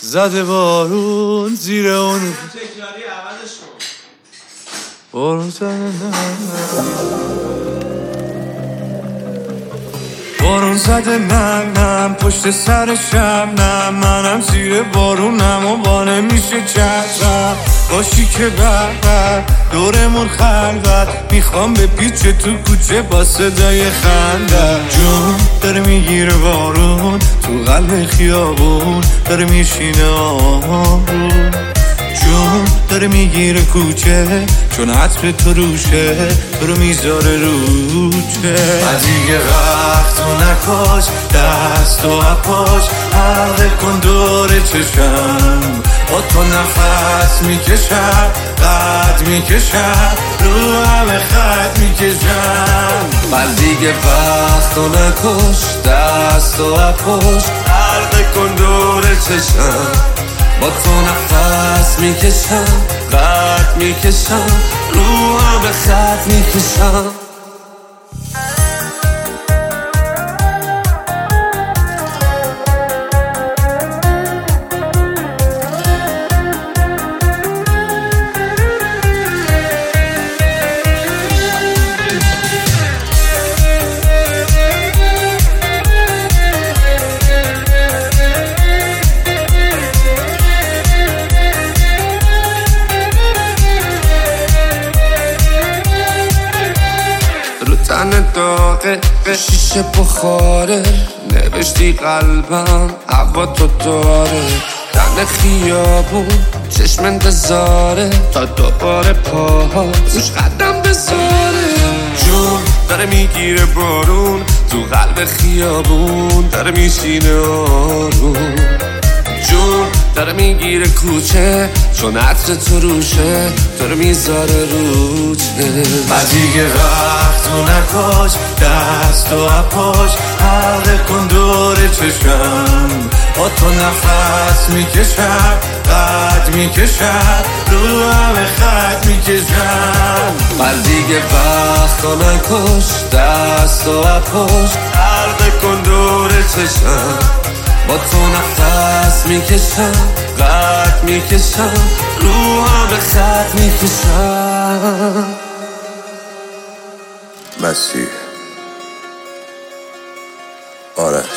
زده بارون زیر اون بارون زده نم پشت سرشم نم منم زیر بارونم و با نمیشه چشم باشی که بر دورمون خلوت میخوام به پیچ تو کوچه با صدای خنده جون داره میگیره بارون تو قلب خیابون داره میشینه آروم جون داره میگیره کوچه چون عطر تو روشه تو رو میذاره روچه دیگه وقت تو نکاش دست و اپاش حلقه کن دور چشم با تو نفس میکشم قد میکشم رو همه خط میکشم دیگه وقت تو نکاش دست و اپاش حلقه کن دور چشم با تو نفس میکشم قد میکشم رو همه خط میکشم تن داغه شیشه بخاره نوشتی قلبم هوا تو داره تن خیابون چشم انتظاره تا دوباره پاها روش قدم بذاره جون داره میگیره بارون تو قلب خیابون داره میشینه آروم جون داره میگیره کوچه چون عطر تو روشه تو رو میذاره روچه دیگه وقت تو نکاش دست و اپاش حلقه کن دور چشم با تو نفس میکشم قد میکشم رو همه خط میکشم دیگه وقت تو نکاش دست و اپاش حلقه کن دور چشم با تو نفس میکشم قد میکشم رو همه خط میکشم مسیح آره